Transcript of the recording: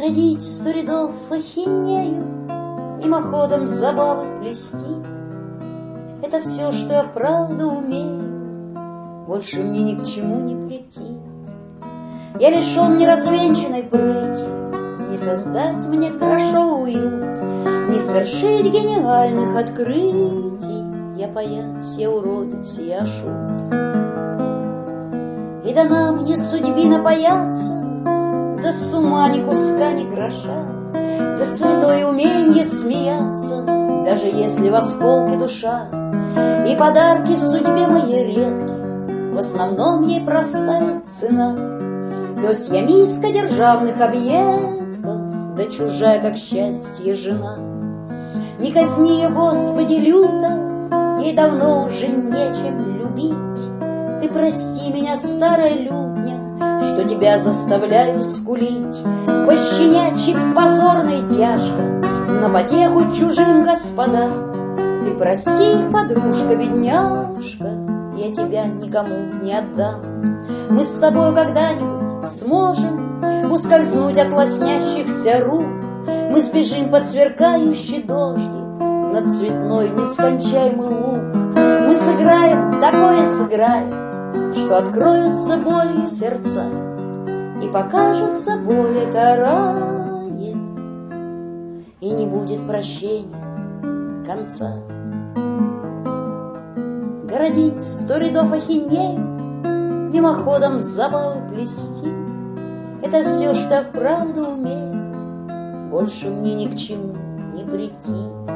Городить 100 рядов ахинею, мимоходом забавы плести — это все, что я вправду умею, больше мне ни к чему не прийти. Я лишен неразвенчанной прыти, не создать мне хорошо уют, не свершить гениальных открытий. Я паяц, я уродец, я шут. И дана мне судьбина паяться, да с ума ни куска, ни гроша, да святое уменье смеяться, даже если в осколке душа. И подарки в судьбе моей редки, в основном ей простая цена. Пёс я миска державных объедков, да чужая, как счастье, жена. Не казни ее, Господи, люто, ей давно уже нечем любить. Ты прости меня, старая лютня, что тебя заставляю скулить. Пощенячьи позорно и тяжко, на потеху чужим господам. Ты прости их, подружка, бедняжка, я тебя никому не отдам. Мы с тобой когда-нибудь сможем ускользнуть от лоснящихся рук. Мы сбежим под сверкающий дождик на цветной нескончаемый луг. Мы сыграем, такое сыграем, что откроются болью сердца и покажется более раем, и не будет прощения конца. Городить 100 рядов ахинею, мимоходом забавы плести — это все, что я вправду умею, больше мне ни к чему не прийти.